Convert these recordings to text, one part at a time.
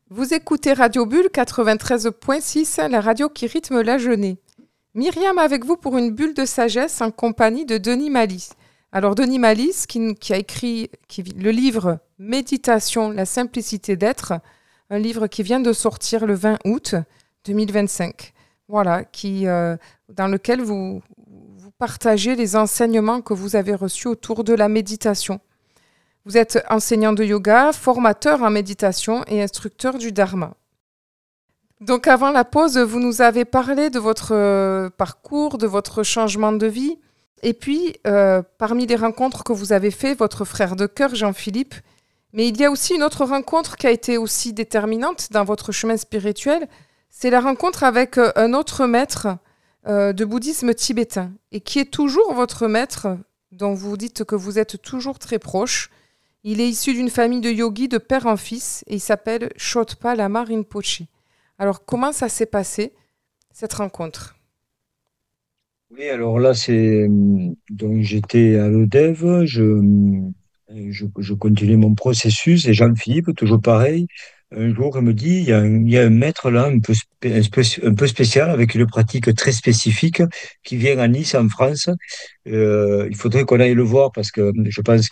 Vous écoutez Radio Bulle 93.6, la radio qui rythme la journée. Myriam avec vous pour une bulle de sagesse en compagnie de Denis Malice. Alors Denis Malice qui a écrit le livre Méditation, la simplicité d'être, un livre qui vient de sortir le 20 août 2025. Voilà, dans lequel vous partagez les enseignements que vous avez reçus autour de la méditation. Vous êtes enseignant de yoga, formateur en méditation et instructeur du Dharma. Donc avant la pause, vous nous avez parlé de votre parcours, de votre changement de vie. Et puis, parmi les rencontres que vous avez faites, votre frère de cœur, Jean-Philippe. Mais il y a aussi une autre rencontre qui a été aussi déterminante dans votre chemin spirituel. C'est la rencontre avec un autre maître de bouddhisme tibétain. Et qui est toujours votre maître, dont vous dites que vous êtes toujours très proche. Il est issu d'une famille de yogis de père en fils et il s'appelle Shodpa Lama Rinpoche. Alors, comment ça s'est passé, cette rencontre ? Oui, alors là, donc j'étais à l'ODEV, je continuais mon processus et Jean-Philippe, toujours pareil, un jour, il me dit, il y a un maître là, un peu spécial, avec une pratique très spécifique, qui vient à Nice, en France. Il faudrait qu'on aille le voir parce que je pense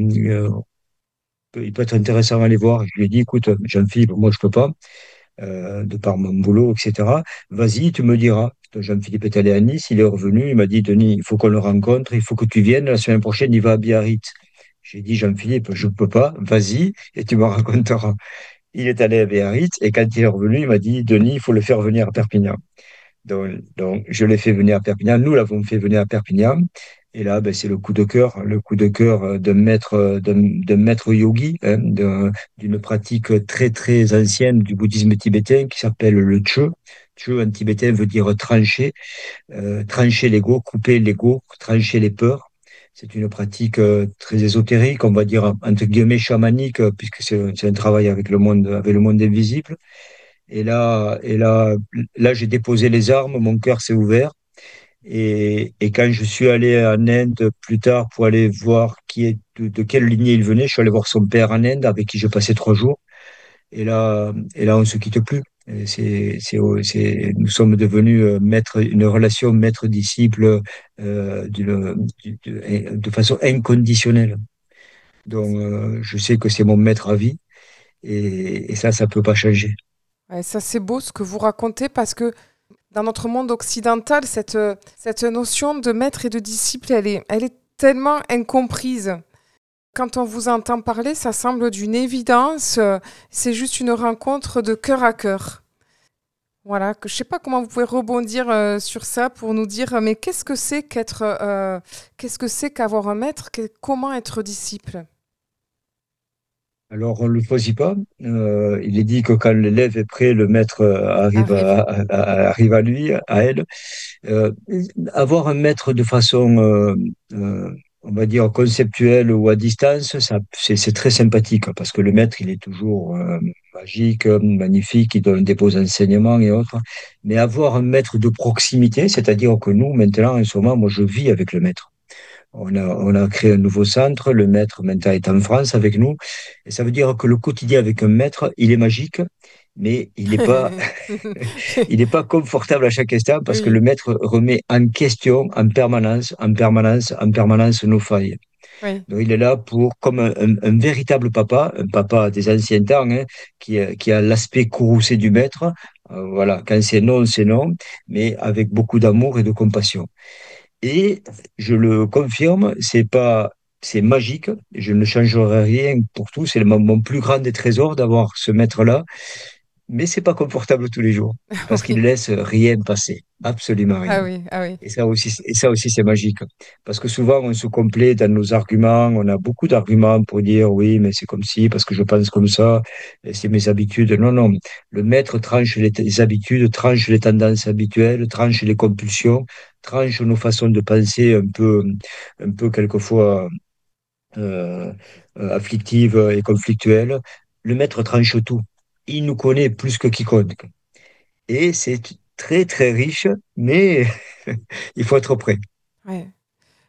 il peut être intéressant à aller voir. Je lui ai dit, écoute, Jean-Philippe, moi, je peux pas de par mon boulot, etc. Vas-y, tu me diras. Jean-Philippe est allé à Nice, il est revenu, il m'a dit, Denis, il faut qu'on le rencontre, il faut que tu viennes, la semaine prochaine, il va à Biarritz. J'ai dit, Jean-Philippe, je ne peux pas, vas-y, et tu me raconteras. Il est allé à Biarritz, et quand il est revenu, il m'a dit, Denis, il faut le faire venir à Perpignan. Donc, je l'ai fait venir à Perpignan, nous l'avons fait venir à Perpignan. Et là, ben, c'est le coup de cœur d'un maître yogi, hein, d'une pratique très, très ancienne du bouddhisme tibétain qui s'appelle le Che. Che en tibétain veut dire trancher, trancher l'ego, couper l'ego, trancher les peurs. C'est une pratique très ésotérique, on va dire entre guillemets chamanique, puisque c'est un travail avec le monde invisible. Et là, j'ai déposé les armes, mon cœur s'est ouvert. Et quand je suis allé en Inde plus tard pour aller voir de quelle lignée il venait, je suis allé voir son père en Inde avec qui je passais 3 jours. Et là, on se quitte plus. Nous sommes devenus une relation maître-disciple de façon inconditionnelle. Donc, je sais que c'est mon maître à vie et ça peut pas changer. Ouais, ça, c'est beau ce que vous racontez parce que dans notre monde occidental, cette notion de maître et de disciple, elle est tellement incomprise. Quand on vous entend parler, ça semble d'une évidence. C'est juste une rencontre de cœur à cœur. Voilà, je ne sais pas comment vous pouvez rebondir sur ça pour nous dire, mais qu'est-ce que c'est qu'avoir un maître, comment être disciple? Alors, on ne le choisit pas. Il est dit que quand l'élève est prêt, le maître Arrive. arrive à lui, à elle. Euh, Avoir un maître de façon, on va dire, conceptuelle ou à distance, c'est très sympathique parce que le maître, il est toujours magique, magnifique, il donne des beaux enseignements et autres. Mais avoir un maître de proximité, c'est-à-dire que nous, maintenant, en ce moment, moi, je vis avec le maître. On a créé un nouveau centre. Le maître, maintenant, est en France avec nous. Et ça veut dire que le quotidien avec un maître, il est magique, mais il n'est pas, il n'est pas confortable à chaque instant parce que Oui, le maître remet en question en permanence, en permanence, en permanence nos failles. oui. Donc, il est là comme un véritable papa, un papa des anciens temps, hein, qui a l'aspect courroucé du maître. Voilà, quand c'est non, mais avec beaucoup d'amour et de compassion. Et je le confirme, c'est magique. Je ne changerai rien pour tout. C'est mon plus grand des trésors d'avoir ce maître-là. Mais c'est pas confortable tous les jours parce qu'il Oui. laisse rien passer, absolument rien. Ah oui, ah oui. Et ça aussi, c'est magique. Parce que souvent, on se complaît dans nos arguments. On a beaucoup d'arguments pour dire oui, mais c'est comme si, parce que je pense comme ça, et c'est mes habitudes. Non, non. Le maître tranche les habitudes, tranche les tendances habituelles, tranche les compulsions, tranche nos façons de penser un peu quelquefois euh, afflictives et conflictuelles. Le maître tranche tout. Il nous connaît plus que quiconque. Et c'est très, très riche, mais il faut être prêt. Ouais.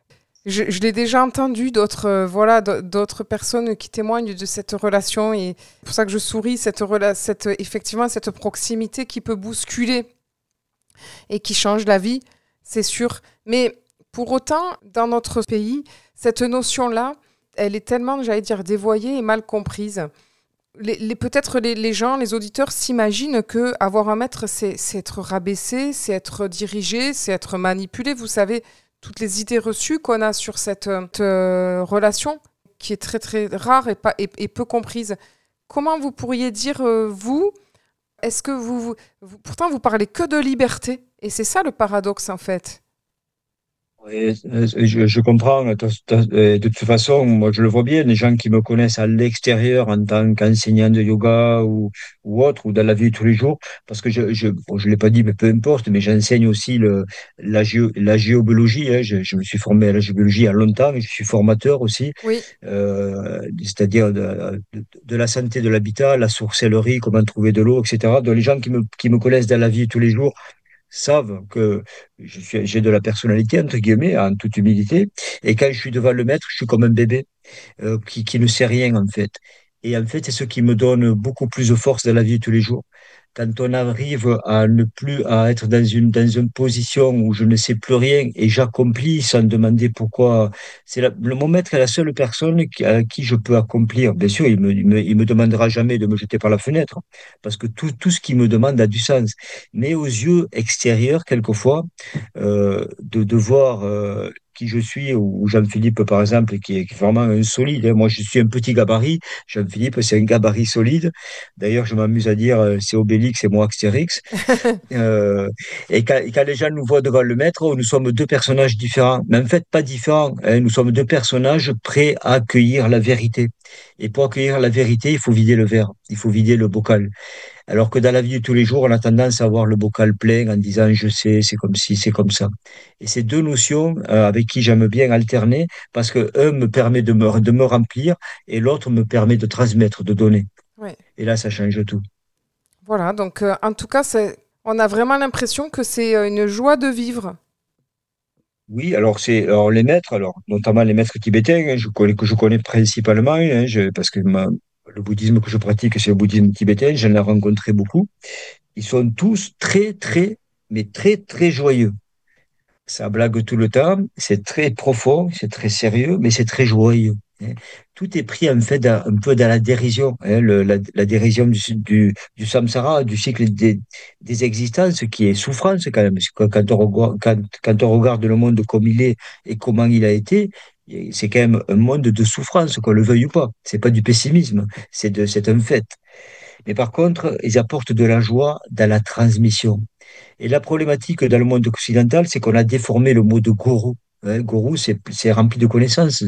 Je l'ai déjà entendu d'autres personnes qui témoignent de cette relation, et c'est pour ça que je souris, effectivement, cette proximité qui peut bousculer et qui change la vie, c'est sûr. Mais pour autant, dans notre pays, cette notion-là, elle est tellement, j'allais dire, dévoyée et mal comprise. Peut-être les gens, les auditeurs s'imaginent qu'avoir un maître, c'est être rabaissé, c'est être dirigé, c'est être manipulé. Vous savez, toutes les idées reçues qu'on a sur cette relation, qui est très très rare et peu comprise. Comment vous pourriez dire, est-ce que pourtant vous parlez que de liberté, et c'est ça le paradoxe en fait. Oui, je comprends. De toute façon, moi, je le vois bien, les gens qui me connaissent à l'extérieur en tant qu'enseignant de yoga ou autre, ou dans la vie de tous les jours, parce que bon, je l'ai pas dit, mais peu importe, mais j'enseigne aussi la géobiologie, hein. Je me suis formé à la géobiologie il y a longtemps, et je suis formateur aussi, Oui, c'est-à-dire de la santé de l'habitat, la sorcellerie, comment trouver de l'eau, etc. Donc, les gens qui me connaissent dans la vie de tous les jours savent que j'ai de la personnalité, entre guillemets, en toute humilité. Et quand je suis devant le maître, je suis comme un bébé qui ne sait rien, en fait. Et en fait, c'est ce qui me donne beaucoup plus de force dans la vie de tous les jours. Quand on arrive à ne plus à être dans une position où je ne sais plus rien et j'accomplis sans demander pourquoi, mon maître est la seule personne à qui je peux accomplir. Bien sûr, il me demandera jamais de me jeter par la fenêtre parce que tout ce qu'il me demande a du sens. Mais aux yeux extérieurs, quelquefois, de voir qui je suis, ou Jean-Philippe, par exemple, qui est vraiment un solide, hein. Moi, je suis un petit gabarit. Jean-Philippe, c'est un gabarit solide. D'ailleurs, je m'amuse à dire, c'est Obélix et moi Astérix. Euh, et quand les gens nous voient devant le maître, nous sommes deux personnages différents. Mais en fait, pas différents, hein. Nous sommes deux personnages prêts à accueillir la vérité. Et pour accueillir la vérité, il faut vider le verre, il faut vider le bocal. Alors que dans la vie de tous les jours, on a tendance à avoir le bocal plein en disant je sais, c'est comme si, c'est comme ça. Et c'est deux notions avec qui j'aime bien alterner parce que un me permet de me remplir et l'autre me permet de transmettre, de donner. ouais. Et là, ça change tout. Voilà, donc en tout cas, on a vraiment l'impression que c'est une joie de vivre. Oui, alors les maîtres, alors notamment les maîtres tibétains, hein, que je connais principalement, hein, parce que le bouddhisme que je pratique, c'est le bouddhisme tibétain, j'en ai rencontré beaucoup. Ils sont tous très, très, mais très, très joyeux. Ça blague tout le temps, c'est très profond, c'est très sérieux, mais c'est très joyeux, hein. Tout est pris en fait un peu dans la dérision, hein, la dérision du samsara, du cycle des existences, qui est souffrance quand même. Parce que quand on regarde le monde comme il est et comment il a été, c'est quand même un monde de souffrance, qu'on le veuille ou pas. C'est pas du pessimisme, c'est un fait. Mais par contre, ils apportent de la joie dans la transmission. Et la problématique dans le monde occidental, c'est qu'on a déformé le mot de gourou, hein. Gourou, c'est rempli de connaissances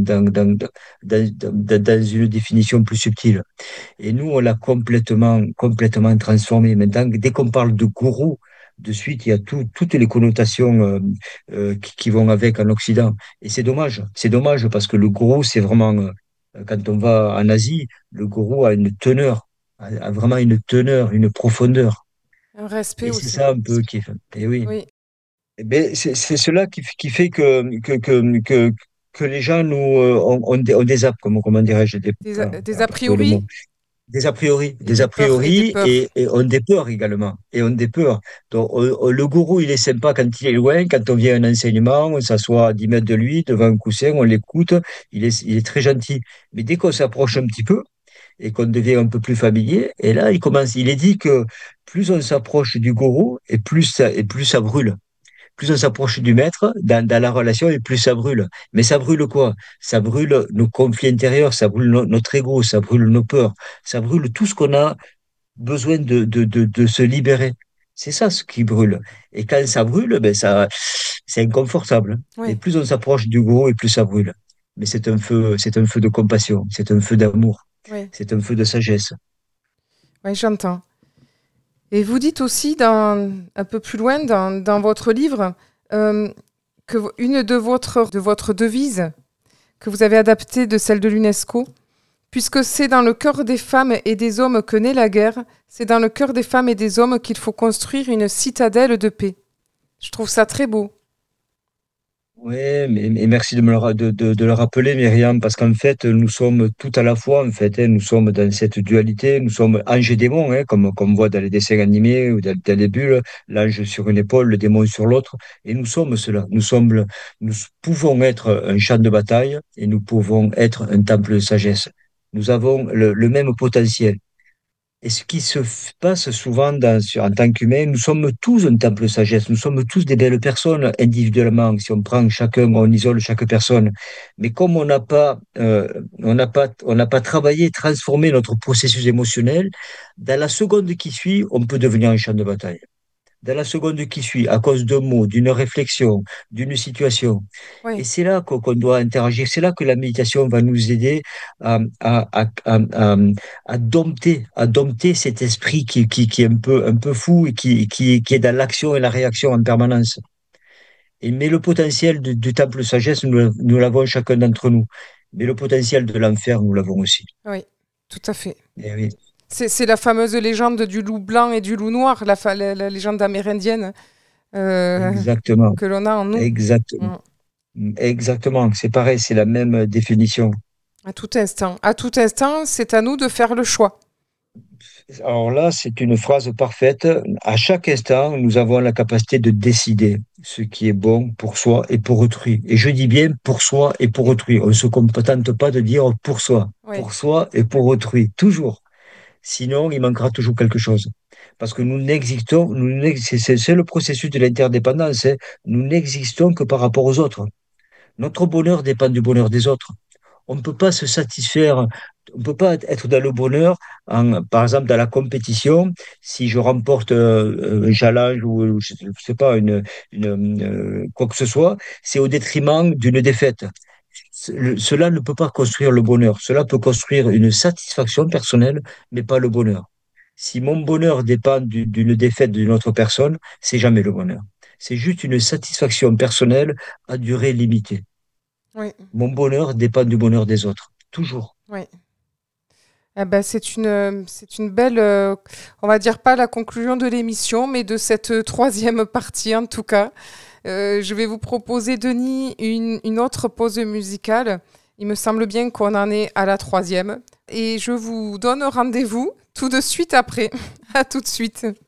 dans une définition plus subtile. Et nous, on l'a complètement, complètement transformé. Maintenant, dès qu'on parle de gourou, de suite, il y a toutes les connotations qui vont avec en Occident. Et c'est dommage. C'est dommage parce que le gourou, c'est vraiment, quand on va en Asie, le gourou a une teneur, a vraiment une teneur, une profondeur. Un respect Et c'est aussi. ça un peu qui fait. Et oui. Oui, Eh ben, c'est cela qui fait que les gens nous ont des comment dirais-je, des a pour trouver le mot. priori et Des a et des priori peurs. et ont des peurs également. Et ont des peurs. Donc, le gourou, il est sympa quand il est loin, quand on vient à un enseignement, on s'assoit à 10 mètres de lui, devant un coussin, on l'écoute, il est très gentil. Mais dès qu'on s'approche un petit peu, et qu'on devient un peu plus familier. Et là, il est dit que plus on s'approche du gourou et plus ça brûle. Plus on s'approche du maître dans la relation et plus ça brûle. Mais ça brûle quoi? Ça brûle nos conflits intérieurs, ça brûle notre ego, ça brûle nos peurs, ça brûle tout ce qu'on a besoin de se libérer. C'est ça ce qui brûle. Et quand ça brûle, ben c'est inconfortable. Et Oui, plus on s'approche du gourou et plus ça brûle. Mais c'est un feu de compassion, c'est un feu d'amour, oui, c'est un feu de sagesse. oui, j'entends. Et vous dites aussi, un peu plus loin dans votre livre, euh, que une de votre devise que vous avez adaptée de celle de l'UNESCO, puisque c'est dans le cœur des femmes et des hommes que naît la guerre, c'est dans le cœur des femmes et des hommes qu'il faut construire une citadelle de paix. Je trouve ça très beau. Oui, mais merci de me de le rappeler, Myriam, parce qu'en fait, nous sommes tout à la fois, en fait, hein, nous sommes dans cette dualité, nous sommes ange et démon, hein, comme on voit dans les dessins animés ou dans les bulles, l'ange sur une épaule, le démon sur l'autre, et nous sommes cela. Nous pouvons être un champ de bataille et nous pouvons être un temple de sagesse. Nous avons le même potentiel. Et ce qui passe souvent en tant qu'humain, nous sommes tous un temple de sagesse, nous sommes tous des belles personnes individuellement, si on prend chacun, on isole chaque personne. Mais comme on n'a pas travaillé, transformé notre processus émotionnel, dans la seconde qui suit, on peut devenir un champ de bataille. Dans la seconde qui suit, à cause d'un mot, d'une réflexion, d'une situation. Et Oui, c'est là qu'on doit interagir. C'est là que la méditation va nous aider à dompter cet esprit qui est un peu fou et qui est dans l'action et la réaction en permanence. Mais le potentiel du temple de sagesse, nous l'avons chacun d'entre nous. Mais le potentiel de l'enfer, nous l'avons aussi. oui, tout à fait. Eh oui, C'est la fameuse légende du loup blanc et du loup noir, la légende amérindienne exactement. que l'on a en nous. Exactement. Mm. Exactement. C'est pareil, c'est la même définition. À tout instant. À tout instant, c'est à nous de faire le choix. Alors là, c'est une phrase parfaite. À chaque instant, nous avons la capacité de décider ce qui est bon pour soi et pour autrui. Et je dis bien pour soi et pour autrui. On ne se contente pas de dire Oui, pour soi et pour autrui, toujours. Sinon, il manquera toujours quelque chose. Parce que c'est le processus de l'interdépendance, hein. Nous n'existons que par rapport aux autres. Notre bonheur dépend du bonheur des autres. On ne peut pas se satisfaire, on ne peut pas être dans le bonheur, par exemple dans la compétition, si je remporte un challenge ou je sais pas, quoi que ce soit, c'est au détriment d'une défaite. Cela ne peut pas construire le bonheur. Cela peut construire une satisfaction personnelle, mais pas le bonheur. Si mon bonheur dépend d'une défaite d'une autre personne, c'est jamais le bonheur. C'est juste une satisfaction personnelle à durée limitée. oui, Mon bonheur dépend du bonheur des autres. Toujours. oui. Eh ben, c'est une belle, on va dire pas la conclusion de l'émission, mais de cette troisième partie en tout cas. Je vais vous proposer, Denis, une autre pause musicale. Il me semble bien qu'on en est à la troisième. Et je vous donne rendez-vous tout de suite après. À tout de suite.